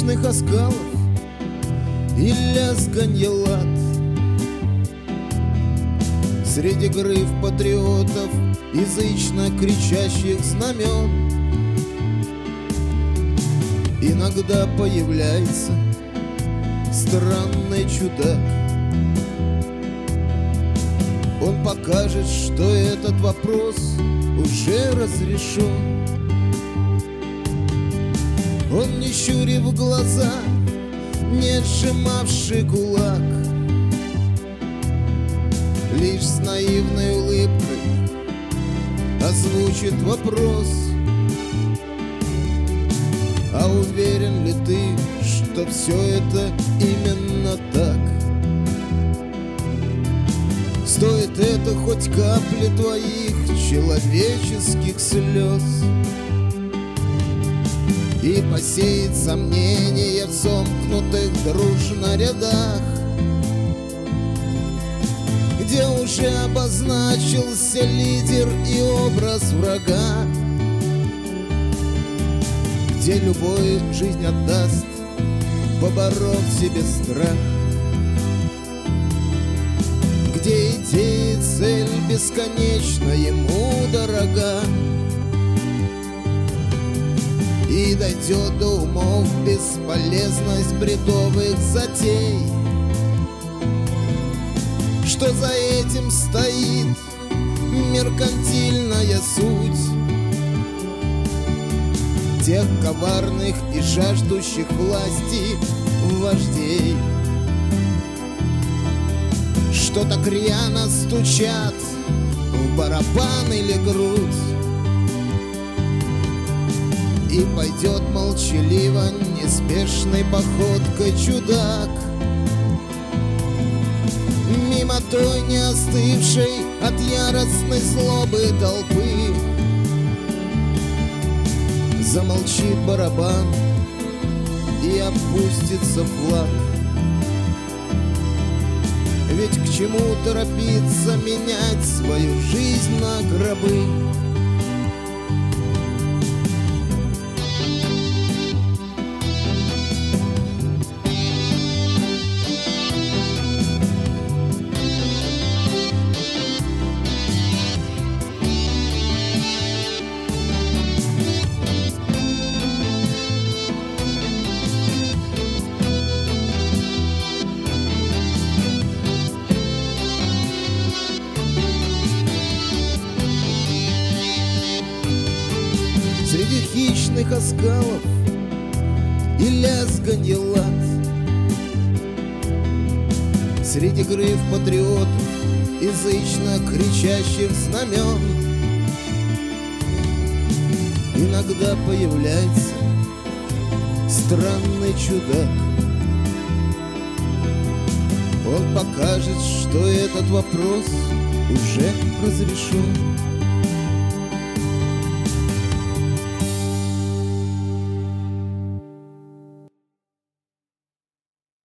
хищных оскалов и лязганье лад. Среди грыв патриотов, язычно кричащих знамен, иногда появляется странный чудак. Он покажет, что этот вопрос уже разрешен. Он, не щурив глаза, не сжимавший кулак, лишь с наивной улыбкой озвучит вопрос: а уверен ли ты, что все это именно так? Стоит это хоть капли твоих человеческих слез и посеет сомнения в сомкнутых дружно рядах, где уже обозначился лидер и образ врага, где любой жизнь отдаст, поборов себе страх, где идея и цель бесконечно ему дорога, и дойдет до умов бесполезность бредовых затей. Что за этим стоит меркантильная суть тех коварных и жаждущих власти вождей, что так рьяно стучат в барабан или грудь, и пойдет молчаливо неспешной походкой чудак мимо той не остывшей от яростной злобы толпы. Замолчит барабан и опустится флаг. Ведь к чему торопиться менять свою жизнь на гробы? Среди хищных оскалов и лязганье лад, среди грыв патриотов, язычно кричащих знамен, иногда появляется странный чудак. Он покажет, что этот вопрос уже разрешен.